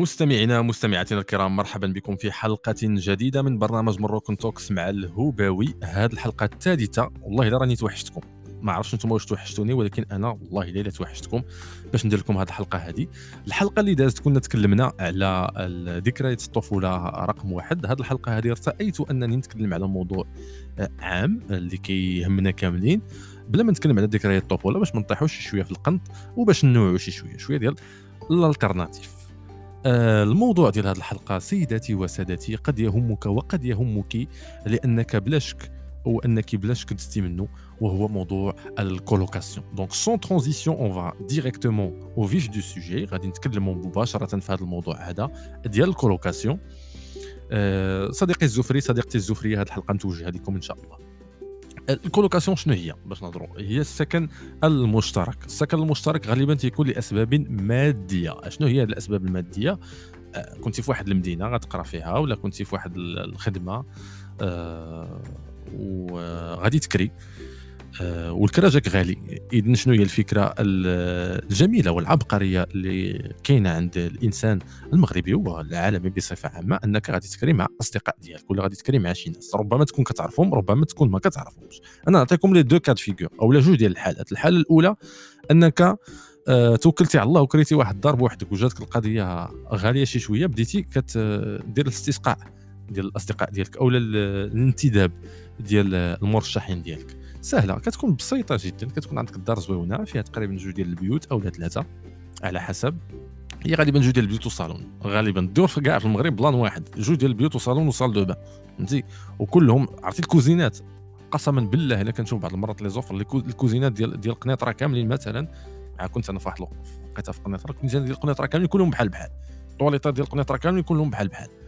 مستمعينا مستمعاتنا الكرام، مرحبا بكم في حلقة جديدة من برنامج مروكن توكس مع الهوباوي. هذه الحلقة الثالثة. والله إلا راني توحشتكم، ما عرفتش نتوما واش توحشتوني، ولكن انا والله الا توحشتكم باش ندير لكم هذه الحلقه. الحلقه اللي دازت كنا تكلمنا على ذكريات الطفوله رقم واحد. هذه الحلقه هذه ارتأيت انني نتكلم على موضوع عام اللي كيهمنا كاملين، بلا ما نتكلم على ذكريات الطفوله، باش ما نطيحوش شويه في القنط وباش ننوعوا شويه ديال الالترناتيف. الموضوع ديال هذه الحلقة سيداتي وسادتي قد يهمك وقد يهمك، لأنك بلا شك أو أنك بلا شك دزتي منه، وهو موضوع الكولوكاسيون. دونك سون ترانزيسيون اون فا ديريكتومون او فيف دو سوجي، غادي نتكلموا مباشرة في هذا الموضوع هذا ديال الكولوكاسيون. صديقي الزفري، صديقتي الزفرية، هذه الحلقة نتوجه لكم إن شاء الله. الكولوكاسيون شنو هي؟ باش نهضروا، هي السكن المشترك. السكن المشترك غالبا تيكون لاسباب ماديه. شنو هي الاسباب الماديه؟ كنتي في واحد المدينه غتقرا فيها، ولا كنتي في واحد الخدمه وغادي تكري، والكرا جاك غالي. اذن شنو هي الفكره الجميله والعبقريه اللي كاينه عند الانسان المغربي والعالمي بصفه عامه، انك غادي تكري مع الاصدقاء ديالك، ولا غادي تكري مع شي ناس ربما تكون كتعرفهم، ربما تكون ما كتعرفهمش. انا نعطيكم لي دو كاد فيغور او لا جوج ديال الحالات. الحاله الاولى انك توكلتي على الله وكريتي واحد الدار بوحدك، وجاتك القضيه غاليه شي شويه، بديتي كدير الاستسقاء ديال الاصدقاء ديالك او الانتداب ديال المرشحين ديالك. سهله، كتكون بسيطه جدا. كتكون عندك الدار زوينه فيها تقريبا جوج ديال البيوت او ثلاثه على حسب. هي غالبا جوج ديال البيوت وصالون، غالبا الدور في كاع في المغرب بلان واحد، جوج ديال البيوت وصالون وصال دو بان، فهمتي؟ وكلهم عرفتي الكوزينات. قسما بالله الا كنشوف بعض المرات لي زوفر الكوزينات ديال قنيطره كاملين مثلا. كنت انا في واحد لقيتها في قنيطره، الكوزينات ديال قنيطره كاملين كلهم بحال الطواليطات ديال قنيطره كاملين كلهم بحال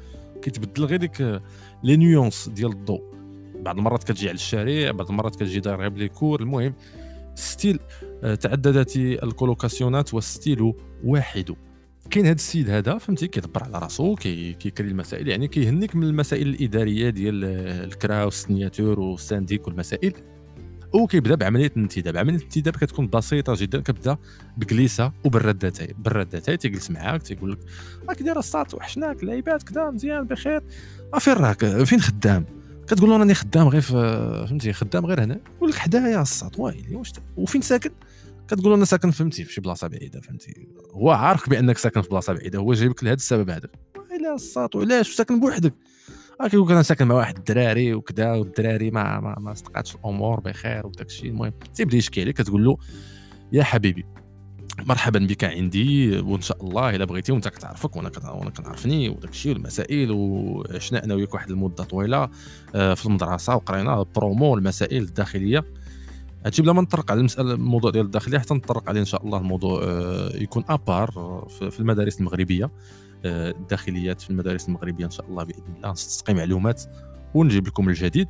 كيتبدل غير ديك لي نيونس ديال الضوء. بعض المرات كتجي على الشارع، بعض المرات كتجي داير غير بليكور. المهم ستيل تعددت الكولوكاسيونات والستيل واحد. كاين هذا السيد هذا، فهمتي، كيدبر على راسو، كيكري المسائل، يعني كيهنيك من المسائل الاداريه ديال الكرا والسيناتور والسانديك والمسائل، وكيبدا بعمليه الانتداب. عمليه الانتداب كتكون بسيطه جدا، كتبدا بجليسه وبالردتين تيجلس معاك تيقول لك راك داير الساط، وحشناك، لعيبات كذا، مزيان بخير، فين راك، فين خدام؟ كتقول له راني خدام غير فهمتي، خدام غير هنا. يقول لك حدايا الساط، وايلي واش وفين ساكن؟ كتقول له انا ساكن فهمتي في شي بلاصه بعيده، فهمتي؟ هو عارفك بانك ساكن في بلاصه بعيده، هو جايبك لهذا السبب هذا. وايلي الساط، وعلاش ساكن بوحدك؟ كيقول لك انا ساكن مع واحد الدراري وكذا، والدراري ما استقعدش الامور بخير وداك الشيء. المهم تيبدا يشكي عليك، كتقول له يا حبيبي مرحبا بك عندي، وان شاء الله الا بغيتي، وانت كتعرفك وانا كنعرفني وداك الشيء والمسائل، وعشنا انا وياك واحد المده طويله في المدرسه، وقرينا البرومو والمسائل الداخليه. هادشي بلا ما نطرق على الموضوع ديال الداخليه، حتى نطرق عليه ان شاء الله. الموضوع يكون ابار في المدارس المغربيه، الداخليات في المدارس المغربيه ان شاء الله باذن الله، نستقي معلومات ونجيب لكم الجديد.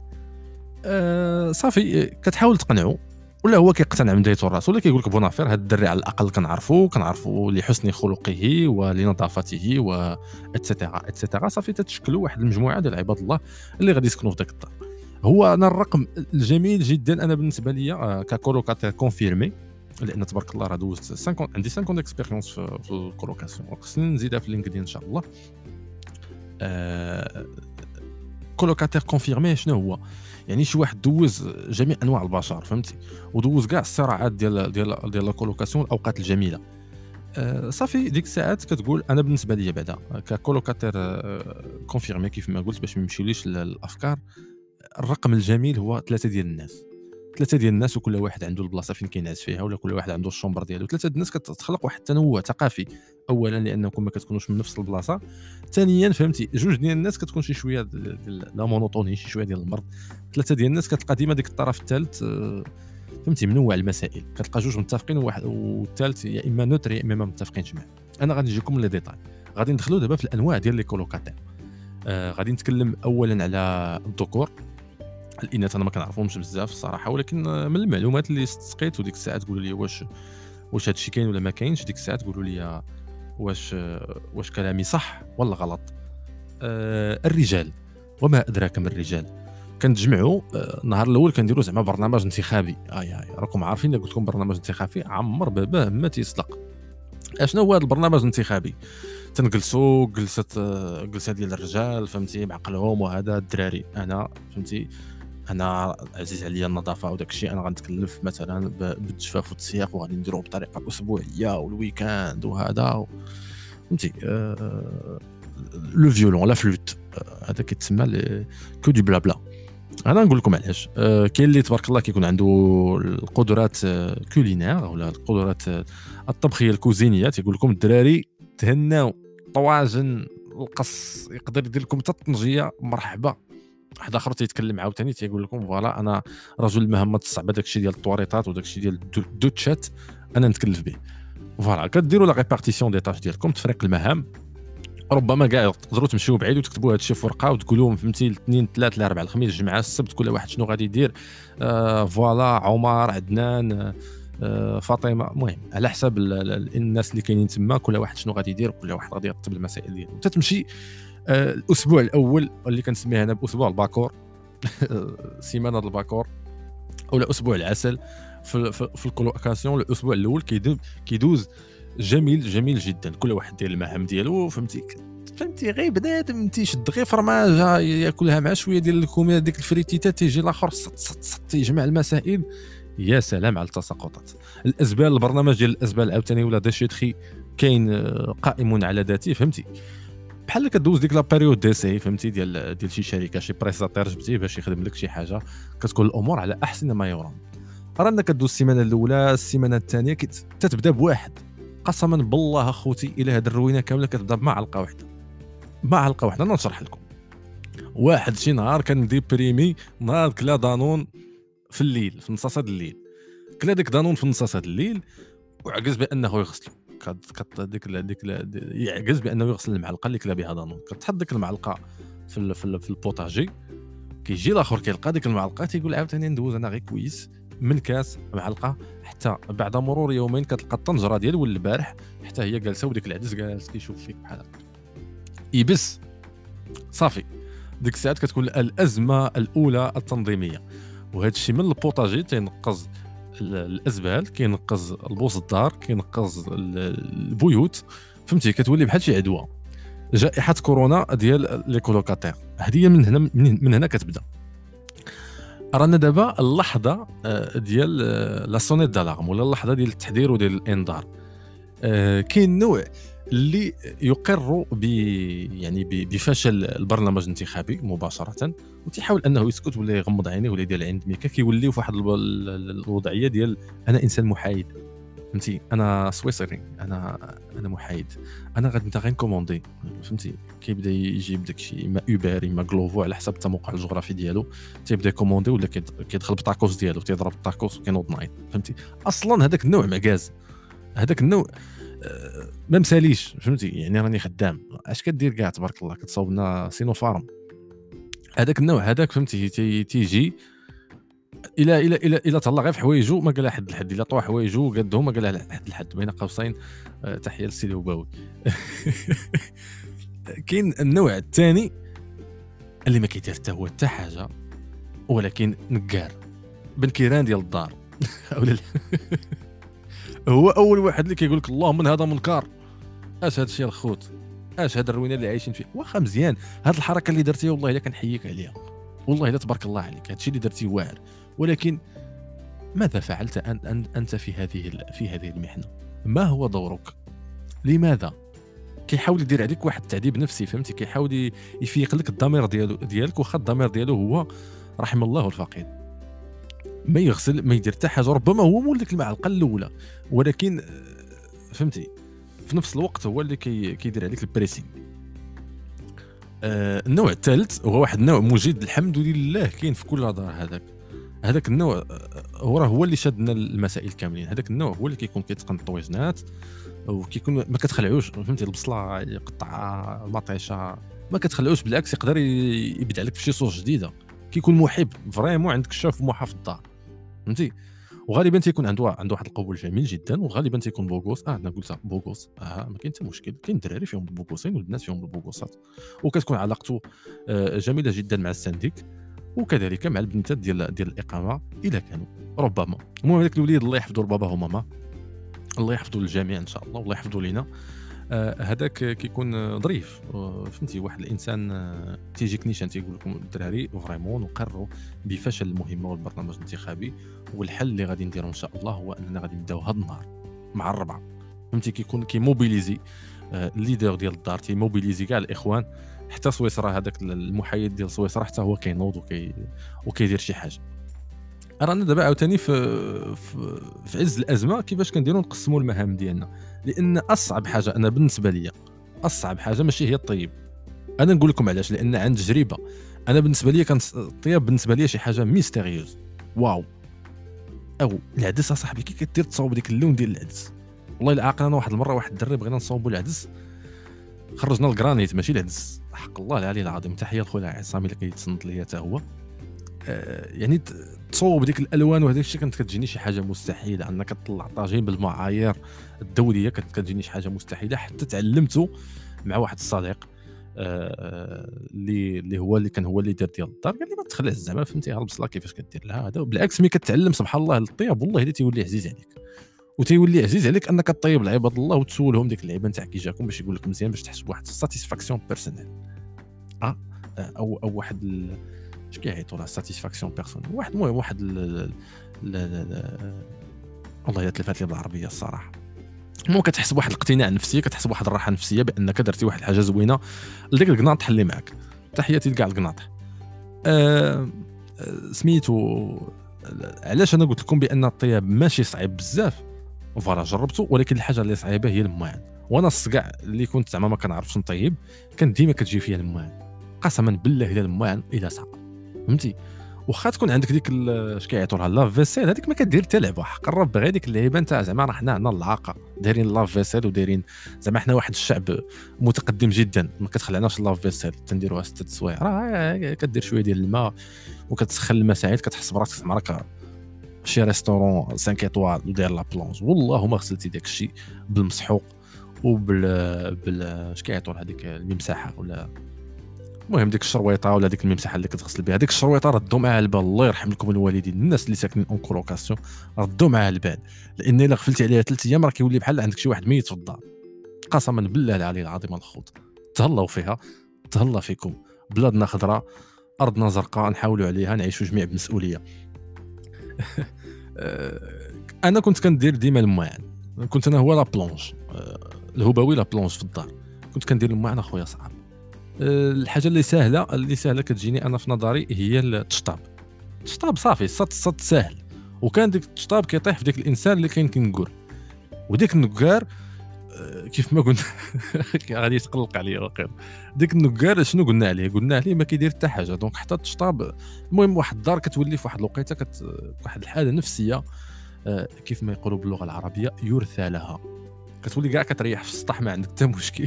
صافي كتحاول تقنعه، ولا هو كيقتنع من دايته الراس، ولا كيقول لك بونافير هذا الدري على الاقل كنعرفو لحسن خلقه ولنظافته و اتسيتيرا. صافي تتشكلوا واحد المجموعه ديال عباد الله اللي غادي يسكنوا في داك الدار. هو انا الرقم الجميل جدا انا بالنسبه لي ككولوكاتير كونفيرمي، لان تبارك الله راه دوزت عندي 5 اكسبيريونس في الكولوكاسيون، وخصني نزيدها في لينكدين ان شاء الله. كولوكاتير كونفيرمي شنو هو؟ يعني شي واحد دوز جميع انواع البشر، فهمتي، ودوز كاع الصراعات ديال الكولوكاسيون، الاوقات الجميله. صافي ديك الساعات كتقول انا بالنسبه لي بعدا ككولوكاتير كونفيرمي، كيف ما قلت باش ما نمشيوليش الافكار. الرقم الجميل هو 3 ديال الناس، وكل واحد عنده البلاصه فين كينعس فيها، ولا كل واحد عنده الشومبر ديالو. 3 ديال الناس كتخلق واحد التنوع ثقافي، اولا لانكم ما كتكونوش من نفس البلاصه، ثانيا فهمتي 2 ديال الناس كتكون شي شويه لا مونوتوني، شي شويه ديال المرض. 3 ديال الناس كتلقى ديما ديك الطرف الثالث، فهمتي، منوع المسائل، كتلقى 2 متفقين والثالث يا اما نوتر يا اما ما متفقينش معاه. انا غادي نجيكم لي ديتاي، غادي ندخلوا دابا في الانواع ديال لي كولوكاتير. غادي نتكلم اولا على الذكور. الاناث انا ما كنعرفهمش بزاف الصراحه، ولكن من المعلومات اللي استسقيت، وديك الساعه تقولوا لي واش هذا الشيء كاين ولا ما كاينش. ديك الساعه تقولوا لي واش كلامي صح ولا غلط. الرجال، وما ادراك ما الرجال. كنتجمعوا النهار الاول كنديروا زعما برنامج انتخابي. راكم عارفين، قلت لكم برنامج انتخابي عمر باباه ما تيصدق. اشنو هو هذا البرنامج الانتخابي؟ تنجلسوا جلسه ديال الرجال فهمتي بعقلهم، وهذا الدراري انا فهمتي انا عزيز عليا النظافه وداك الشيء، انا غنتكلف مثلا بالجفاف والتسياق وغادي نديرو بطريقه اسبوعيه والويكاند وهذا فهمتي لو فيولون لا فلوت، هذا كيتسمى كو دي بلا بلا. انا نقول لكم علاش. كاين اللي تبارك الله كيكون عنده القدرات كولينير ولا القدرات الطبخيه الكوزينيه، تيقول لكم الدراري تهناو طواجن القص، يقدر يدير لكم حتى الطنجيه مرحبا. واحد اخر تيتكلم عاوتاني تيقول لكم فوالا انا رجل المهمات الصعبه، داكشي ديال الطواريطات وداكشي ديال الدوتشات انا نتكلف به. فوالا كديروا لا ريبارتيسيون دي تاش ديالكم، تفريق المهام. ربما كاع تقدروا تمشيو بعيد وتكتبوا هذا الشيء في ورقه وتقولوا فهمتي الاثنين ثلاث الاربعاء الخميس الجمعه السبت كل واحد شنو غادي يدير. فوالا عمر عدنان فاطمه، المهم على حساب الناس اللي كاينين تما كل واحد شنو غادي يدير، كل واحد غادي يرتب المسائل ديالو. تتمشي الاسبوع الاول اللي كنسميه انا باسبوع الباكور سيمانه الباكور ولا اسبوع العسل في الكولوكاسيون. الاسبوع الاول كيدوز جميل جميل جدا، كل واحد ديال المهام ديالو فهمتي غير بنادم تيشد غير فرماجه ياكلها مع شويه ديال الكوميده ديك الفريتيتات، تيجي الاخر تيجمع المسائل. يا سلام على التساقطات. الازبال، البرنامج ديال الازبال عاوتاني ولا داشيتخي كاين قائم على ذاته فهمتي، بحال كدوز ديك لا بيريود ديسي فهمتي ديال شي شركه شي بريستاتير جبتيه باش يخدم لك شي حاجه، كتكون الامور على احسن ما يرام. رانا كدوز السيمانه الاولى السيمانه الثانيه تتبدا بواحد، قسما بالله اخوتي الى هاد الروينه كامله كتبدا بمعلقه واحده. معلقه واحده انا نشرح لكم. واحد شي نهار كان ديبريمي، نهار كلا دانون في الليل في نصاصه الليل، كلا ديك دانون في نصاصه الليل وعجز بانه يغسلو. ديك يعجز بانه يغسل المعلقه اللي كلا بها دانون. كتحط ديك المعلقه في البوطاجي، كيجي الاخر كيلقى ديك المعلقه تيقول عاوتاني ندوز انا غير كويس من كاس معلقه، حتى بعد مرور يومين كتلقى الطنجره ديال ولد البارح حتى هي جالسه وديك العدس جالس كيشوف فيك بحال هكا يبس صافي. ديك الساعات كتكون الازمه الاولى التنظيميه، وهذا الشيء من البوطاجي تينقص الازبال، كينقص البوص الدار، كينقص البيوت فهمتي، كتولي بحال شي عدوى. جائحه كورونا ديال لي كولوكاتير هذه من هنا كتبدا. رانا دابا اللحظه ديال لا سونيت دالارم ولا اللحظه ديال التحذير وديال الانذار. كاين نوع اللي يقر بفشل البرنامج الانتخابي مباشره وتيحاول انه يسكت ولا يغمض عينيه ولا يدير عند ميكا، كيوليو في واحد الوضعيه ديال انا انسان محايد فهمتي، انا سويسري، انا محايد، انا غادي غير كوموندي فهمتي. كيبدا يجيب داكشي اما اوبر اما غلوفو على حسب التموقع الجغرافي ديالو، تيبدا كوموندي ولا كيدخل بالطاكوس ديالو تيضرب الطاكوس وكينوض نايض فهمتي. اصلا هذاك النوع معكاز، هذاك النوع ما مساليش فهمتي، يعني راني خدام اش كدير كاع تبارك الله كتصاوب لنا سينوفارم. هذاك النوع هذاك فهمتي تيجي الى تهلا غير في حوايجو ما قالها حد الحد، الا طوى حوايجو قادهم ما قالها حد الحد بين قوسين. تحيه للسيدي وباوي. كاين النوع الثاني اللي ما كيدير حتى هو حتى حاجه، ولكن نقار بن كيران ديال الدار. هو اول واحد اللي كيقول لك اللهم من هذا منكر، اش هذا الشيء الخوت، اش هذا الروينه اللي عايشين فيه. واخا مزيان هذه الحركه اللي درتيها والله الا كنحييك عليها، والله الا تبارك الله عليك، هذا الشيء اللي درتيه واعر، ولكن ماذا فعلت انت في هذه المحنه؟ ما هو دورك؟ لماذا؟ كيحاول يدير عليك واحد التعذيب نفسي فهمتي، كيحاول يفيق لك الضمير ديالك، واخا الضمير ديالو هو رحم الله الفقير، ما يغسل ما يدير حتى حاجه، ربما هو مول ديك المعلقه الاولى، ولكن فهمتي في نفس الوقت هو اللي كيدير عليك البريسينغ. النوع الثالث هو واحد النوع مجيد الحمد لله كاين في كل دار. هذاك النوع هو اللي شادنا المسائل كاملين. هذاك النوع هو اللي كيكون كيتقن الطويجنات وكيكون ما كتخلعوش فهمتي، البصله يقطع المطيشه ما كتخلعوش، بالعكس يقدر يبدع لك في شي صوص جديده، كيكون محب فريمون عندك الشاف موحى في الدار فهمتي. وغالبا تيكون عنده واحد القبول جميل جدا، وغالبا تيكون بوغوس. انا قلت بوغوس ما كاين حتى مشكل، كاين الدراري فيهم البوغوسين والبنات فيهم البوغوسات، وكتكون علاقته جميله جدا مع السنديك وكذلك مع البنيتات ديال الاقامه اذا كانوا ربما. المهم هذاك الوليد الله يحفظه لباباه وماما الله يحفظه للجميع ان شاء الله، والله يحفظه لينا. هذاك كيكون ظريف، فهمتي، واحد الانسان تيجيك نيشان تيقول لكم الدراري فريمون نقروا بفشل المهمه والبرنامج الانتخابي، والحل اللي غادي نديرو ان شاء الله هو اننا غادي نبداو هذا النهار مع الربعه. فهمتي، كيكون كيموبيليزي الليدر ديال الدار، تيموبيليزي كاع الاخوان، حتى سويسرا هذاك المحايد ديال سويسرا حتى هو كينوض وكيدير شي حاجه. رانا دابا عاوتاني في عز الازمه كيفاش كنديروا نقسموا المهام ديالنا، لان اصعب حاجه انا بالنسبه ليا، اصعب حاجه ماشي هي الطيب. انا نقول لكم علاش، لان عن تجربه انا بالنسبه ليا كان الطياب بالنسبه ليا شي حاجه ميستيريوز. واو، او العدس اصاحبي كي كدير تصاوب ديك اللون ديال العدس، والله العاقل انا واحد المره واحد الدري بغينا نصاوبوا العدس، خرجنا الكرانيت ماشي العدس، حق الله العلي العظيم. تحيه لخويا عصامي اللي كيتصنت ليا حتى هو. يعني تصوب ديك الالوان وهذاك الشيء كانت كتجيني شي حاجه مستحيله، انك تطلع طاجين بالمعايير الدوليه كانت كتجيني شي حاجه مستحيله. حتى تعلمته مع واحد الصديق اللي هو اللي كان هو اللي دار ديال الدار، قال لي ما تخلعش زعما، فهمتي، البصله كيفاش كدير لها هذا. بالعكس ملي كتعلم سبحان الله الطياب والله الا تيولي عزيز عليك، وتيولي عزيز عليك انك طيب لعباد الله وتسولهم ديك اللعيبه نتاع كي جاكم باش يقول لك مزيان، باش تحس بواحد الساتيسفاكسيون بيرسونيل او واحد اش كيعيطوا لها ساتيسفاكسيون بيرسونيل، واحد المهم واحد والله تلفات لي بالعربيه الصراحه. مو كتحس بواحد الاقتناع نفسي، كتحس بواحد الراحه نفسيه بانك درتي واحد الحاجه زوينه لديك القناط تحلي معك. تحياتي لكاع القناط. سميتو علاش انا قلت لكم بان الطياب ماشي صعيب بزاف، فوالا جربته، ولكن الحاجه اللي صعيبه هي الماعن. وانا الصقع اللي كنت زعما ما كنعرفش نطيب كان ديما كتجي فيا الماعن، قسما بالله الا الماعن الى ساق، فهمتي. واخا تكون عندك ديك اش كيعيطوا لها لاف فيسيل، هذيك ما كدير حتى لعبه، حق الرب غير ديك اللعيبه نتاع زعما راه حنا العاقه دايرين لاف فيسيل ودايرين زعما حنا واحد الشعب متقدم جدا، ما كتخلعناش لاف فيسيل تنديروها 6 سوايع، راه كدير شويه ديال الماء وكتسخن الماء ساعات كتحس براسك زعما راك شي ريستورون 5 ايطوال وداير لا بلونج. والله ما غسلتي داك الشيء بالمسحوق وبال اش كيعيطوا لها ديك الممسحه، ولا المهم ديك الشرويطه ولا ديك الممسحه اللي كتغسل بها. ديك الشرويطه ردوا معها البال، الله يرحم لكم الوالدين، الناس اللي ساكنين اون كولوكاسيون ردوا معها البال، لان الا غفلتي عليها 3 ايام راه كيولي بحال عندك شي واحد ميت في الدار. قسما بالله العلي العظيم الخوت، تهلاو فيها، تهلا فيكم. بلادنا خضراء، ارضنا زرقاء، نحاولوا عليها، نعيشوا جميع بمسؤوليه. انا كنت كندير ديما الماعن، كنت انا هو لا بلونج الهبوي، لا بلونج في الدار كنت كندير الماعن. اخويا صعب. الحاجه اللي سهله كتجيني انا في نظري هي التشطاب. التشطاب صافي صط ساهل، وكان ديك التشطاب كيطيح في ديك الانسان اللي كاين كنقول، وديك النقار كيف ما قلنا غادي يتقلق عليا واقيلا. ديك النقار شنو قلنا عليه ما كيدير حتى حاجه. دونك حتى التشطاب، المهم واحد الدار كتولي في واحد الوقيته واحد الحاله نفسيه كيف ما يقولوا باللغه العربيه يرثى لها، كتولي كاع كتريح في السطح ما عندك حتى مشكل.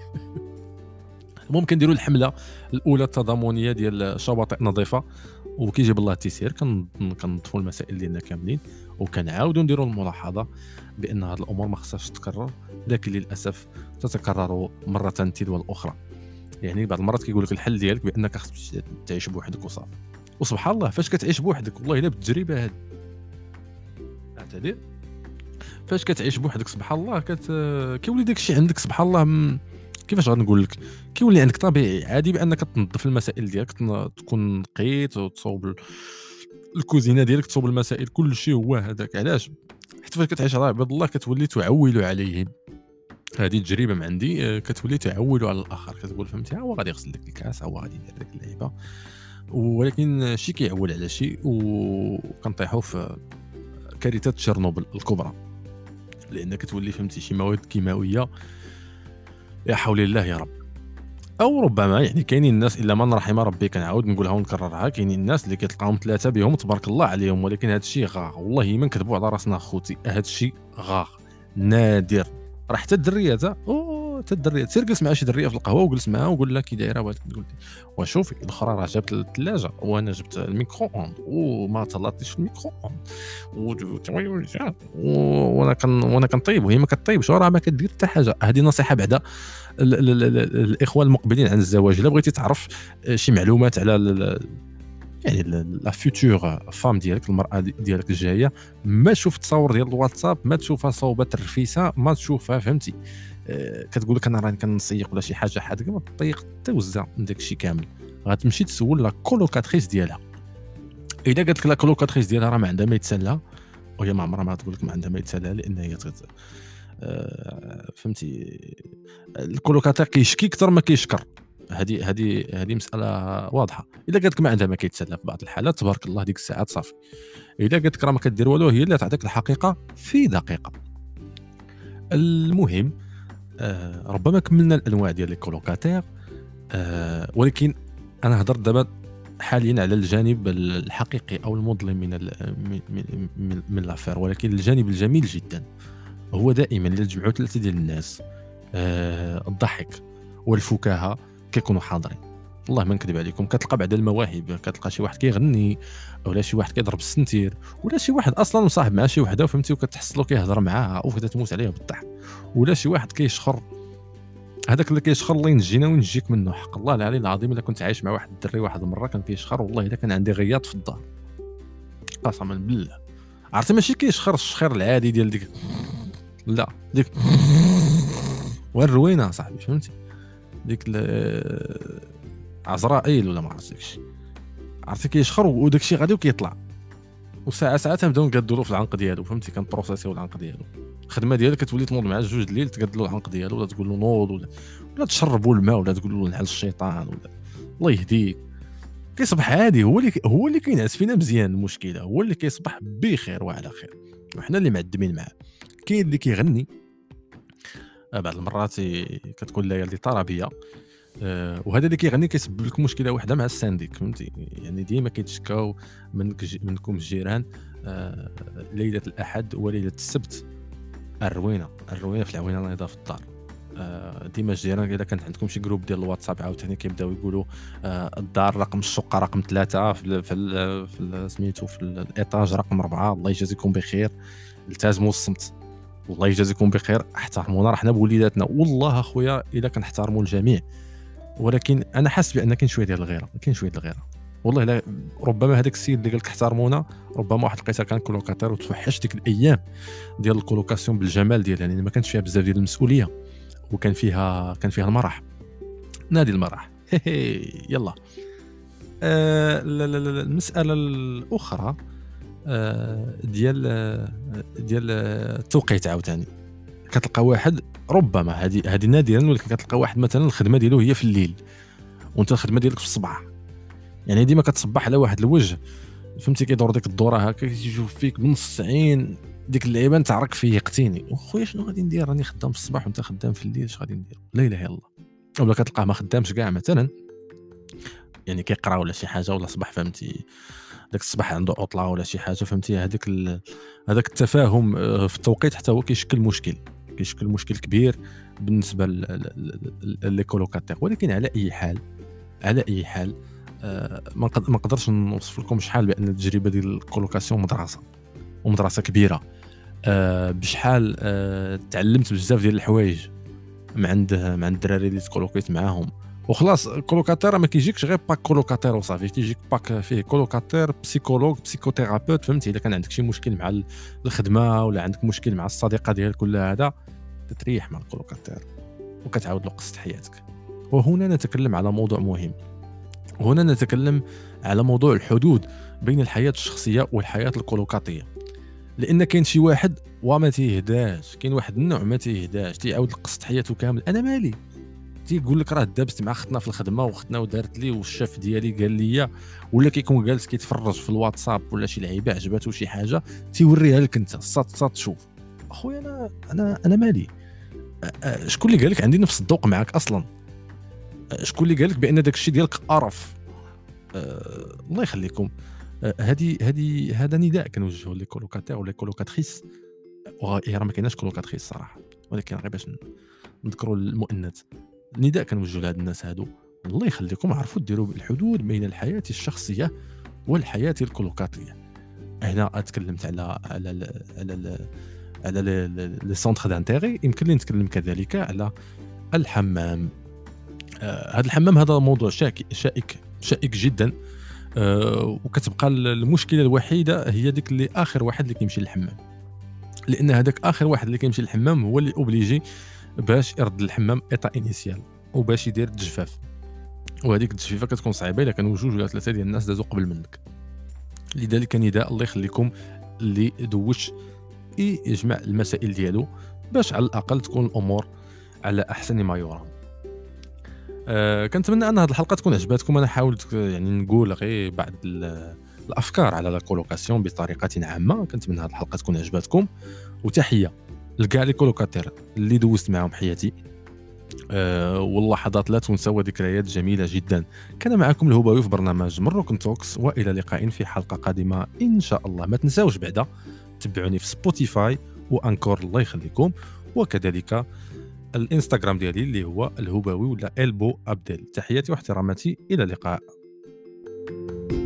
ممكن نديروا الحمله الاولى التضامنيه ديال شواطئ نظيفه، وكيجيب الله التيسير كنضفوا المسائل ديالنا كاملين، وكنعاودوا نديروا الملاحظه بان هذه الامور ما خصهاش تتكرر، لكن للاسف تتكرر مره تلو الاخرى. يعني بعض المرات كيقول لك الحل ديالك بانك خصك تعيش بوحدك وصافي، وسبحان الله فاش كتعيش بوحدك، والله الا بالتجربه هذه اعتذر، فاش كتعيش بوحدك سبحان الله كيولي داك الشيء عندك سبحان الله كيفاش غنقول لك، كيولي عندك طبيعي عادي بانك تنظف المسائل ديالك، تكون نقيت وتصوب الكوزينه ديالك، تصوب المسائل كل شيء هو هذاك. علاش؟ حيت فاش كتعيش على عباد الله كتولي تعول عليهم. هذه التجربه من عندي، كتولي تعول على الاخر، كتقول فهمتي هو غادي يغسل لك الكاس، هو غادي يدير لك اللعيبه، ولكن شي كيعول على شي، وكنطيحوا في كارثه تشيرنوبل الكبرى، لان كتولي فهمتي شي مواد كيماويه يا حول الله يا رب. او ربما يعني كاينين الناس الا من رحم ربي، كنعاود نقولها ونكررها، كاينين الناس اللي كتلقاهم 3 بهم تبارك الله عليهم، ولكن هذا الشيء غاغ، والله ما نكذبوا على راسنا خوتي، هذا الشيء غاغ نادر. راه حتى الدريات حتى الدريات سير جلس مع شي دريه في القهوه وجلس معها وقول لها كي دايره، تقول لي وشوفي الاخرى راه جابت الثلاجه وانا جبت الميكرو اوند وما طلعتيش في الميكرو اوند وانا كنطيب وهي ما كطيبش، راه ما كدير حتى حاجه. هذه نصيحه بعدا الاخوه المقبلين عن الزواج، الا بغيتي تعرف شي معلومات على يعني لا فيتور فام ديالك، المراه ديالك الجايه، ما تشوف تصاور ديال الواتساب، ما تشوفها صوبه الرفيسه، ما تشوفها فهمتي كتقول لك انا راني كنسيق ولا شي حاجه حادقه، ما تطيق توزع من داك الشيء كامل. غتمشي تسول لا كولوكاتريس ديالها. اذا قالت لك لا كولوكاتريس ديالها راه ما عندها ما يتسلى، وهي ما عمرها ما تقول لك ما عندها ما يتسلى، لان هي فهمتي الكولوكاتير كيشكي اكثر ما كيشكر. هذه مساله واضحه. اذا قالت لك ما عندها ما كيتسلى في بعض الحالات تبارك الله ديك الساعات صافي. اذا قالت لك راه ما كدير والو، هي اللي تعطيك الحقيقه في دقيقه. المهم ربما كملنا الانواع ديال لي كولوكاتير، ولكن انا هضرت دابا حاليا على الجانب الحقيقي او المظلم من لافير، ولكن الجانب الجميل جدا هو دائما الا تجمعوا ثلاثه ديال الناس الضحك والفكاهه كيكونوا حاضرين. والله ما نكذب عليكم، كتلقى بعد المواهب، كتلقى شي واحد كيغني، ولا شي واحد كيضرب السنتير، ولا شي واحد اصلا مصاحب مع شي وحده فهمتي وكتحصلو كيهضر معاها وكتموت عليها بالضحك، ولا شي واحد كيشخر. هذاك اللي كيشخر الله ينجينا وينجيك منه، حق الله العلي العظيم. الا كنت عايش مع واحد الدري واحد المره كان كيشخر، والله الا كان عندي غياط في الدار قسما بالله. عرفتي ماشي كيشخر الشخير العادي ديال ديك، لا ديك والروينه صاحبي فهمتي، ديك عزرائيل ولا ما عرفتش، عرفتي كيشخر وداك الشيء غادي وكيطلع، وساعات نبداو نقادوا في العنق ديالو فهمتي، كنبروسيسيو العنق ديالو. الخدمه ديالك كتولي تنوض مع جوج الليل تقاد له العنق ديالو، ولا تقول له نوض، ولا تشربوا الماء، ولا تقول له نحل الشيطان، ولا الله يهديك. كيصبح عادي، هو اللي كينعس فينا مزيان. المشكله هو اللي كيصبح بخير وعلى خير، وحنا اللي معدمين معاه. كاين اللي كيغني بعض المرات كتكون ليالي طربيه، وهذا اللي كيغني كيسبب لك مشكله واحده مع السانديك فهمتي، يعني ديما كيتشكاو منكم الجيران. ليله الاحد وليله السبت الروينه في العوينه نايضه في الدار. ديما الجيران اذا كانت عندكم شي جروب ديال الواتساب عاوتاني كيبداو يقولوا الدار رقم الشقه رقم 3 في سميتو في الايطاج رقم 4، الله يجازيكم بخير، التزموا الصمت، والله يجازيكم بخير، احترمونا راه حنا بوليداتنا. والله اخويا اذا كنحترموا الجميع، ولكن انا حاسس بان كاين شويه ديال الغيره، والله لا. ربما هذاك السيد اللي قال لك احترمونا، ربما واحد لقيتها كان كولوكاتير وتوحش ديك الايام ديال الكولوكاسيون بالجمال ديالها، يعني ما كانش فيها بزاف ديال المسؤوليه، وكان فيها المرح، نادي المرح. يلا المساله الاخرى ديال التوقيت عاوتاني. كتلقى واحد ربما هذه نادرا، ولكن كتلقى واحد مثلا الخدمه ديالو هي في الليل وانت الخدمه ديالك في الصباح، يعني ديما كتصبح على واحد الوجه فهمتي، كيدور ديك الدوره هكا كيشوف فيك بنص عين، ديك اللعيبه تعرك فيه يقتيني. وخويا شنو غادي ندير، راني خدام في الصباح وانت خدام في الليل، اش غادي ندير؟ لا اله الا الله. ولا كتلقاه ما خدامش كاع مثلا، يعني كيقرا ولا شي حاجه، ولا صباح فهمتي داك الصباح عنده عطله ولا شي حاجه فهمتي. هذاك التفاهم في التوقيت حتى هو كيشكل مشكل كبير بالنسبه لي كولوكاتير. ولكن على اي حال ما نقدرش نوصف لكم شحال بان التجربه ديال الكولوكاسيون مدرسه كبيره. بشحال تعلمت بزاف ديال الحوايج مع عند الدراري اللي تكولوكيت معاهم. وخلاص الكولوكاتير ما كيجيكش غير باك كولوكاتير وصافي، تيجيك باك فيه كولوكاتير، بسيكولوج، بسيكوثيرابيوت فهمتي. اذا كان عندك شي مشكل مع الخدمه ولا عندك مشكل مع الصديقه ديالك كل هذا، تتريح مع الكولوكاتير وكتعاود له قصه حياتك. وهنا نتكلم على موضوع مهم، هنا نتكلم على موضوع الحدود بين الحياه الشخصيه والحياه الكولوكاتيه. لان كاين شي واحد وما تيهداش، كاين واحد النوع ما تيهداش، تيعاود قصه حياته كامل. انا مالي، تيقول لك راه دابست مع ختنا في الخدمه وختنا ودارت لي والشاف ديالي قال لي، ولا كيكون جالس كيتفرج في الواتساب ولا شي لعيبه عجباتو شي حاجه تيوريها لك انت صات تشوف. اخويا انا مالي، شكون اللي قال لك عندي نفس الذوق معك اصلا؟ شكون اللي قال لك بان داك الشيء ديالك قرف؟ الله يخليكم. هذا نداء كنوجهه لي كولوكاتير ولا كولوكاتريس. راه ما كايناش كولوكاتريس صراحه، ولكن غير باش نذكروا المؤنث، نداء كنوجهوا لهاد الناس هادو، الله يخليكم عرفوا ديروا الحدود بين الحياه الشخصيه والحياه الكولوكاتيه. هنا تكلمت على لي سونتر دانتيغي، يمكن لي نتكلم كذلك على الحمام. هذا الحمام هذا موضوع شائك جدا وكتبقى المشكله الوحيده هي ديك اللي اخر واحد اللي كيمشي للحمام، لان هذاك اخر واحد اللي كيمشي للحمام هو اللي اوبليجي باش يرد للحمام ايطا انيسيال وباش يدير التجفاف. وهذيك التجفيفه كتكون صعيبه الا كانوا جوج ولا ثلاثه ديال الناس دازوا قبل منك. لذلك نداء الله يخليكم اللي دوش يجمع المسائل ديالو باش على الاقل تكون الامور على احسن ما يرام. كنتمنى ان هذه الحلقه تكون عجباتكم. انا حاولت يعني نقول غير بعض الافكار على لا كولوكاسيون بطريقه عامه. كنتمنى هذه الحلقه تكون عجباتكم، وتحيه لكاع لي كولوكاتير اللي دوزت معهم حياتي. واللحظات لا تنسى وذكريات جميله جدا. كان معكم الهباوي في برنامج مروكن توكس، والى لقاء في حلقه قادمه ان شاء الله. ما تنساوش بعدا تبعوني في سبوتيفاي وانكور الله يخليكم، وكذلك الانستغرام ديالي اللي هو الهباوي ولا البو عبدل. تحياتي واحتراماتي، الى اللقاء.